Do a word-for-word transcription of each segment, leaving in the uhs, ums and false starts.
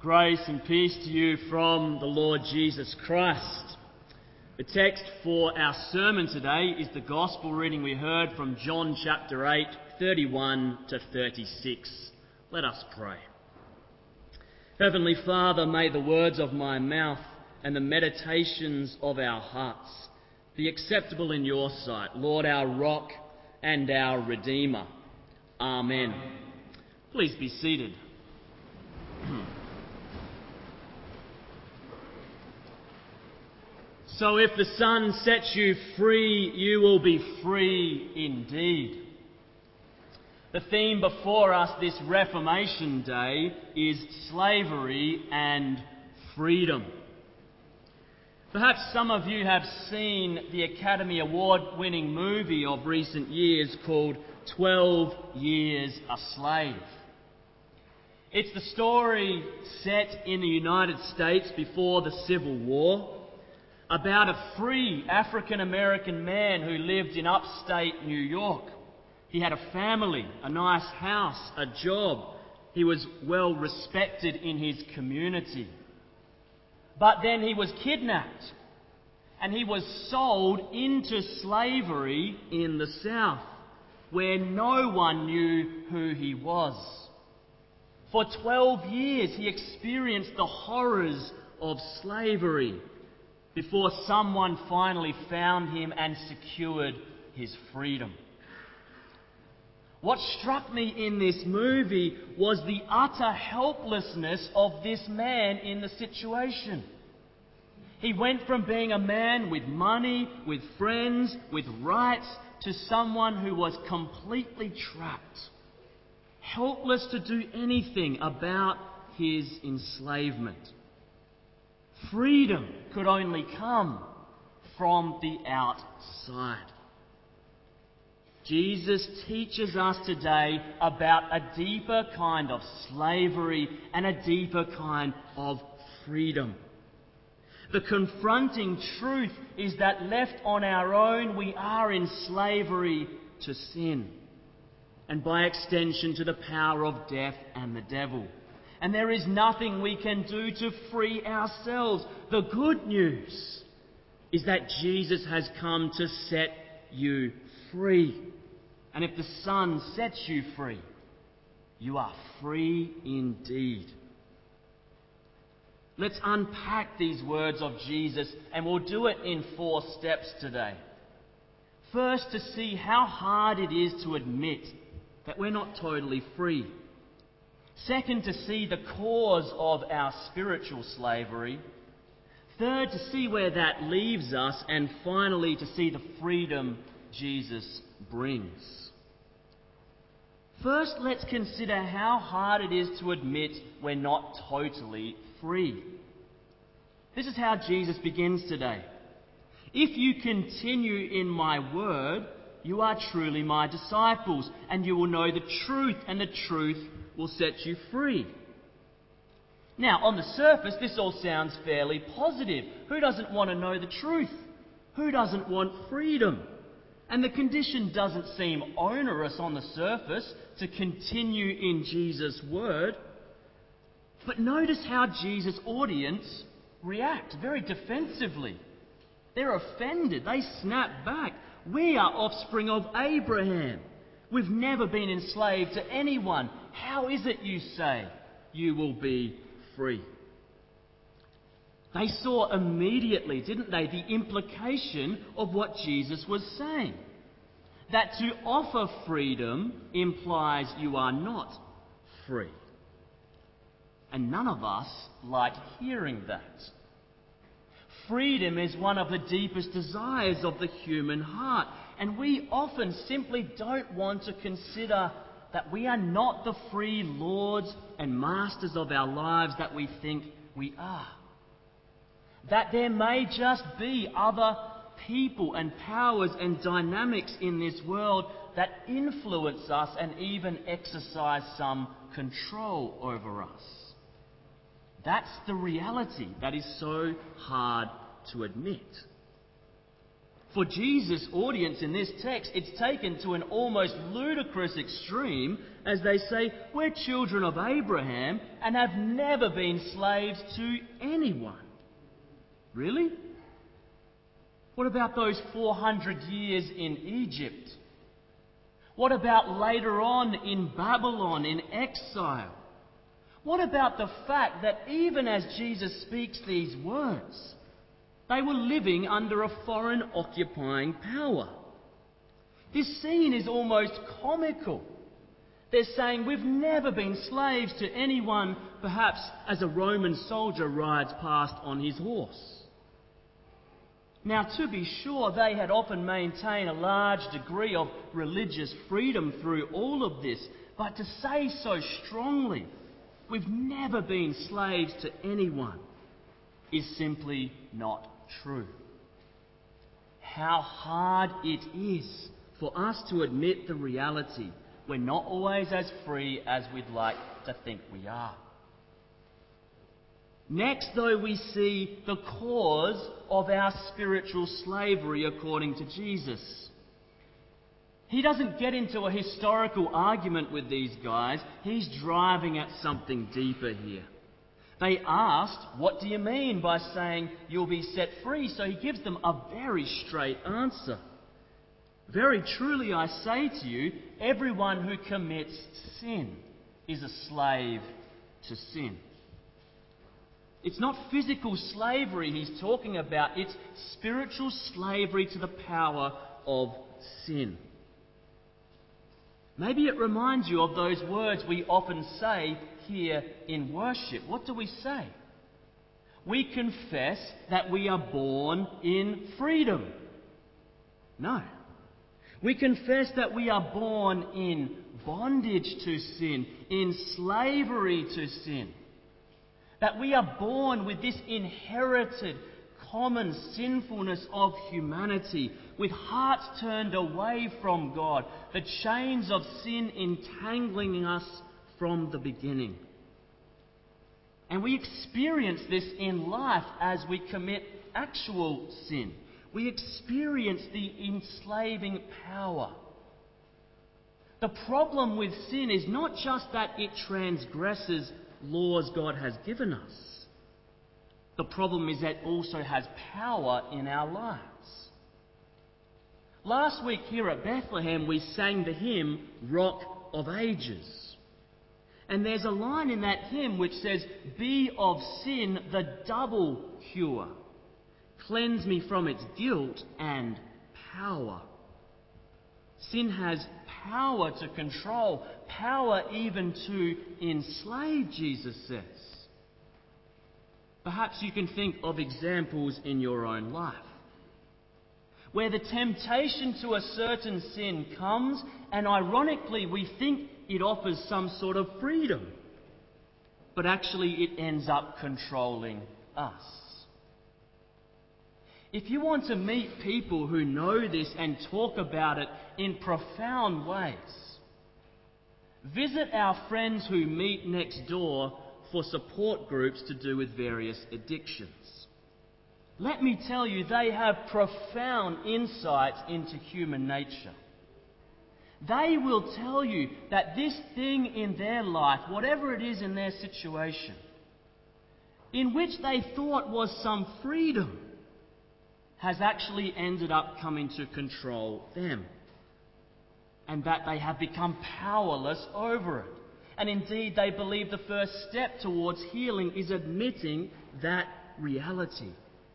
Grace and peace to you from the Lord Jesus Christ. The text for our sermon today is the Gospel reading we heard from John chapter eight, thirty-one to thirty-six. Let us pray. Heavenly Father, may the words of my mouth and the meditations of our hearts be acceptable in your sight, Lord, our rock and our Redeemer. Amen. Please be seated. So if the Son sets you free, you will be free indeed. The theme before us this Reformation Day is slavery and freedom. Perhaps some of you have seen the Academy Award-winning movie of recent years called twelve years a Slave. It's the story set in the United States before the Civil War, about a free African-American man who lived in upstate New York. He had a family, a nice house, a job. He was well respected in his community. But then he was kidnapped and he was sold into slavery in the South, where no one knew who he was. For twelve years he experienced the horrors of slavery before someone finally found him and secured his freedom. What struck me in this movie was the utter helplessness of this man in the situation. He went from being a man with money, with friends, with rights, to someone who was completely trapped, helpless to do anything about his enslavement. Freedom could only come from the outside. Jesus teaches us today about a deeper kind of slavery and a deeper kind of freedom. The confronting truth is that left on our own, we are in slavery to sin, and by extension to the power of death and the devil. And there is nothing we can do to free ourselves. The good news is that Jesus has come to set you free. And if the Son sets you free, you are free indeed. Let's unpack these words of Jesus, and we'll do it in four steps today. First, to see how hard it is to admit that we're not totally free. Second, to see the cause of our spiritual slavery. Third, to see where that leaves us. And finally, to see the freedom Jesus brings. First, let's consider how hard it is to admit we're not totally free. This is how Jesus begins today. If you continue in my word, you are truly my disciples, and you will know the truth, and the truth will set you free. Now, on the surface, this all sounds fairly positive. Who doesn't want to know the truth? Who doesn't want freedom? And the condition doesn't seem onerous on the surface to continue in Jesus' word. But notice how Jesus' audience react very defensively. They're offended. They snap back. We are offspring of Abraham. We've never been enslaved to anyone. How is it, you say, you will be free? They saw immediately, didn't they, the implication of what Jesus was saying. That to offer freedom implies you are not free. And none of us like hearing that. Freedom is one of the deepest desires of the human heart. And we often simply don't want to consider that we are not the free lords and masters of our lives that we think we are. That there may just be other people and powers and dynamics in this world that influence us and even exercise some control over us. That's the reality that is so hard to admit. For Jesus' audience in this text, it's taken to an almost ludicrous extreme as they say, we're children of Abraham and have never been slaves to anyone. Really? What about those four hundred years in Egypt? What about later on in Babylon, in exile? What about the fact that even as Jesus speaks these words, they were living under a foreign occupying power? This scene is almost comical. They're saying we've never been slaves to anyone, perhaps as a Roman soldier rides past on his horse. Now, to be sure, they had often maintained a large degree of religious freedom through all of this, but to say so strongly, we've never been slaves to anyone, is simply not true. How hard it is for us to admit the reality we're not always as free as we'd like to think we are. Next, though, we see the cause of our spiritual slavery according to Jesus. He doesn't get into a historical argument with these guys. He's driving at something deeper here. They asked, what do you mean by saying you'll be set free? So he gives them a very straight answer. Very truly I say to you, everyone who commits sin is a slave to sin. It's not physical slavery he's talking about, it's spiritual slavery to the power of sin. Maybe it reminds you of those words we often say here in worship. What do we say? We confess that we are born in freedom. No. We confess that we are born in bondage to sin, in slavery to sin. That we are born with this inherited common sinfulness of humanity, with hearts turned away from God, the chains of sin entangling us from the beginning. And we experience this in life as we commit actual sin. We experience the enslaving power. The problem with sin is not just that it transgresses laws God has given us. The problem is that it also has power in our lives. Last week here at Bethlehem we sang the hymn, Rock of Ages. And there's a line in that hymn which says, be of sin the double cure. Cleanse me from its guilt and power. Sin has power to control, power even to enslave, Jesus says. Perhaps you can think of examples in your own life where the temptation to a certain sin comes and ironically we think it offers some sort of freedom, but actually it ends up controlling us. If you want to meet people who know this and talk about it in profound ways, visit our friends who meet next door for support groups to do with various addictions. Let me tell you, they have profound insights into human nature. They will tell you that this thing in their life, whatever it is in their situation, in which they thought was some freedom, has actually ended up coming to control them. And that they have become powerless over it. And indeed, they believe the first step towards healing is admitting that reality.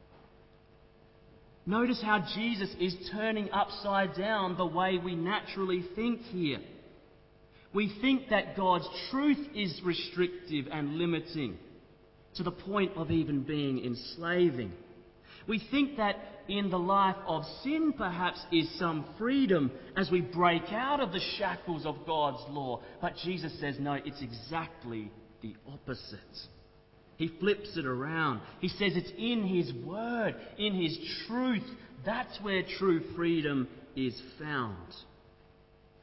Notice how Jesus is turning upside down the way we naturally think here. We think that God's truth is restrictive and limiting to the point of even being enslaving. We think that in the life of sin perhaps is some freedom as we break out of the shackles of God's law. But Jesus says, no, it's exactly the opposite. He flips it around. He says it's in His Word, in His truth. That's where true freedom is found.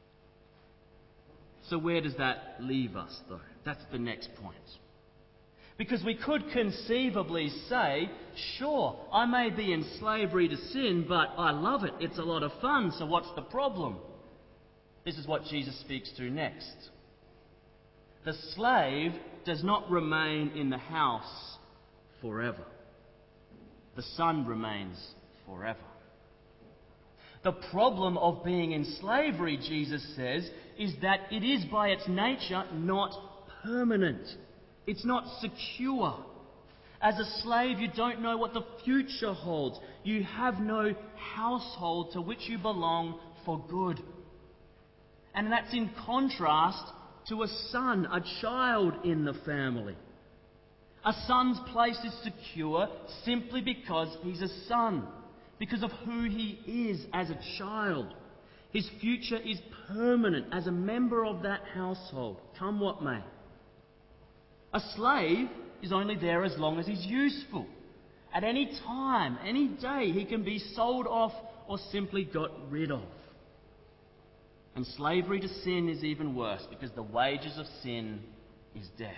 So where does that leave us, though? That's the next point. Because we could conceivably say, sure, I may be in slavery to sin, but I love it. It's a lot of fun, so what's the problem? This is what Jesus speaks to next. The slave does not remain in the house forever. The son remains forever. The problem of being in slavery, Jesus says, is that it is by its nature not permanent. It's not secure. As a slave, you don't know what the future holds. You have no household to which you belong for good. And that's in contrast to a son, a child in the family. A son's place is secure simply because he's a son, because of who he is as a child. His future is permanent as a member of that household, come what may. A slave is only there as long as he's useful. At any time, any day, he can be sold off or simply got rid of. And slavery to sin is even worse because the wages of sin is death.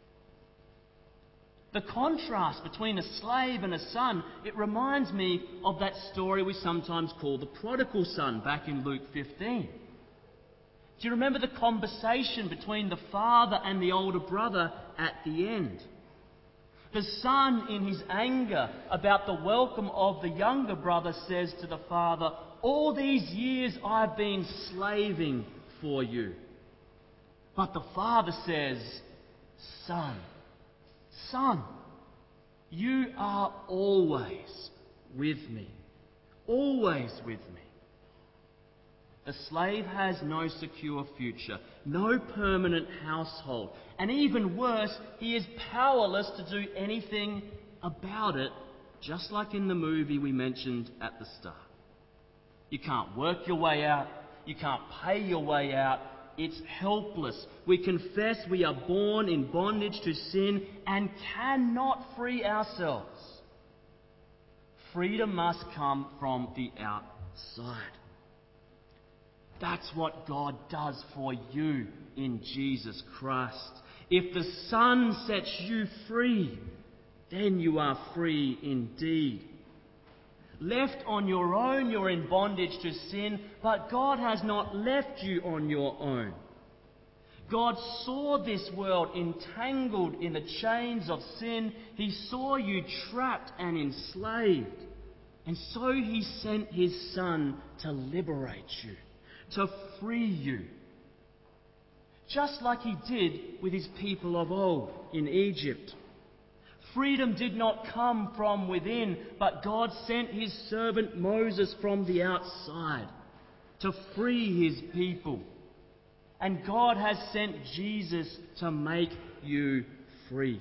The contrast between a slave and a son, it reminds me of that story we sometimes call the prodigal son back in Luke fifteen. Do you remember the conversation between the father and the older brother at the end? The son, in his anger about the welcome of the younger brother, says to the father, "All these years I've been slaving for you." But the father says, "Son, son, you are always with me, always with me." The slave has no secure future, no permanent household, and even worse, he is powerless to do anything about it, just like in the movie we mentioned at the start. You can't work your way out, you can't pay your way out, it's helpless. We confess we are born in bondage to sin and cannot free ourselves. Freedom must come from the outside. That's what God does for you in Jesus Christ. If the Son sets you free, then you are free indeed. Left on your own, you're in bondage to sin, but God has not left you on your own. God saw this world entangled in the chains of sin. He saw you trapped and enslaved. And so He sent His Son to liberate you, to free you. Just like He did with His people of old in Egypt. Freedom did not come from within, but God sent His servant Moses from the outside to free His people. And God has sent Jesus to make you free.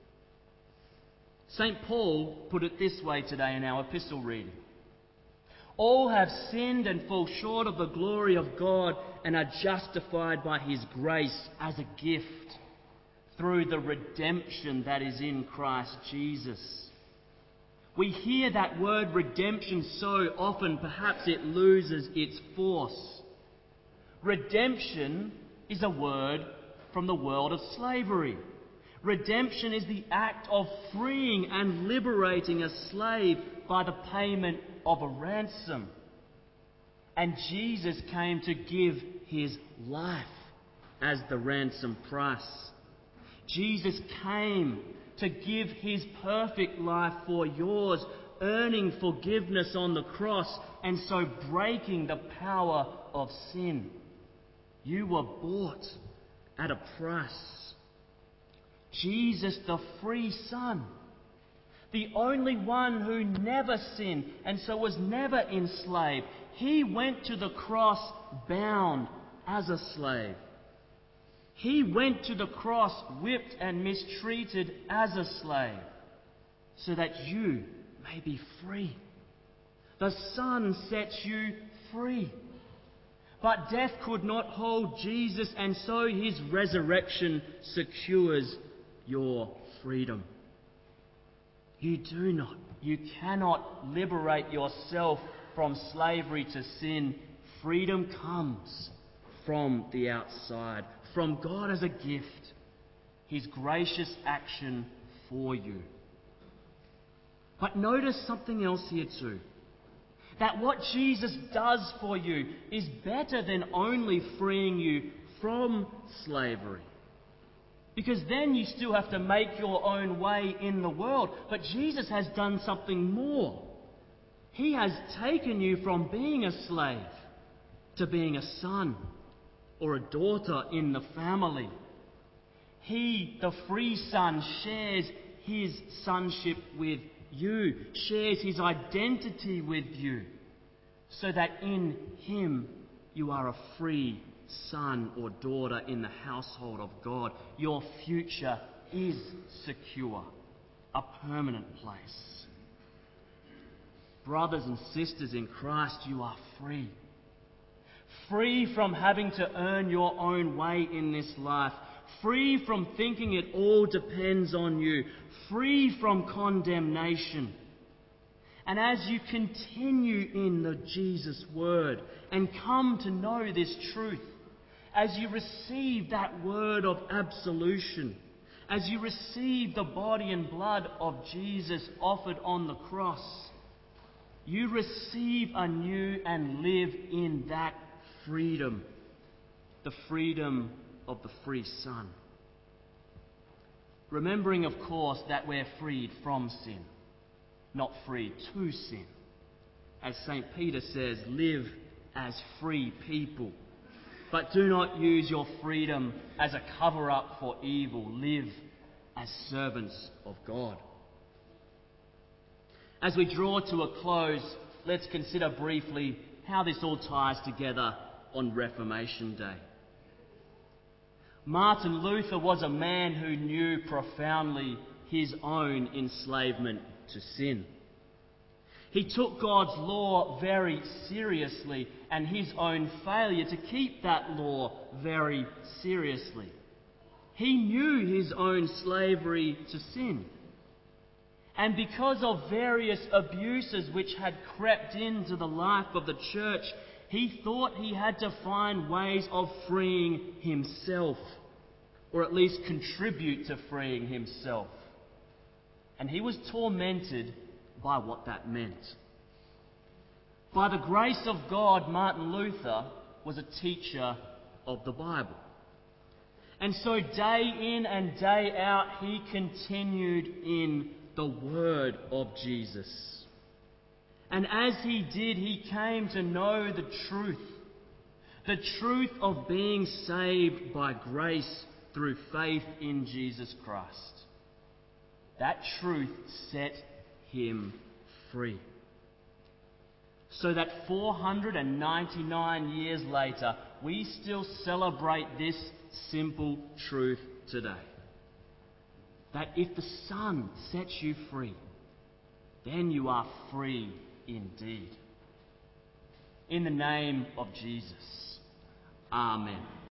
Saint Paul put it this way today in our epistle reading. All have sinned and fall short of the glory of God and are justified by His grace as a gift through the redemption that is in Christ Jesus. We hear that word redemption so often, perhaps it loses its force. Redemption is a word from the world of slavery. Redemption is the act of freeing and liberating a slave by the payment of a ransom. And Jesus came to give His life as the ransom price. Jesus came to give His perfect life for yours, earning forgiveness on the cross and so breaking the power of sin. You were bought at a price. Jesus, the free Son, the only one who never sinned and so was never enslaved, He went to the cross bound as a slave. He went to the cross whipped and mistreated as a slave so that you may be free. The Son sets you free. But death could not hold Jesus, and so His resurrection secures your freedom. You do not, you cannot liberate yourself from slavery to sin. Freedom comes from the outside, from God as a gift, His gracious action for you. But notice something else here too. That what Jesus does for you is better than only freeing you from slavery. Because then you still have to make your own way in the world. But Jesus has done something more. He has taken you from being a slave to being a son or a daughter in the family. He, the free son, shares his sonship with you, shares his identity with you, so that in him you are a free son or daughter in the household of God. Your future is secure, a permanent place. Brothers and sisters in Christ, you are free. Free from having to earn your own way in this life. Free from thinking it all depends on you. Free from condemnation. And as you continue in the Jesus word and come to know this truth, as you receive that word of absolution, as you receive the body and blood of Jesus offered on the cross, you receive anew and live in that freedom, the freedom of the free son. Remembering, of course, that we're freed from sin, not free to sin. As Saint Peter says, live as free people. But do not use your freedom as a cover-up for evil. Live as servants of God. As we draw to a close, let's consider briefly how this all ties together on Reformation Day. Martin Luther was a man who knew profoundly his own enslavement to sin. He took God's law very seriously and his own failure to keep that law very seriously. He knew his own slavery to sin. And because of various abuses which had crept into the life of the church, he thought he had to find ways of freeing himself, or at least contribute to freeing himself. And he was tormented by what that meant. By the grace of God, Martin Luther was a teacher of the Bible. And so day in and day out, he continued in the word of Jesus. And as he did, he came to know the truth. The truth of being saved by grace through faith in Jesus Christ. That truth set him free. So that four hundred ninety-nine years later, we still celebrate this simple truth today. That if the Son sets you free, then you are free indeed. In the name of Jesus. Amen.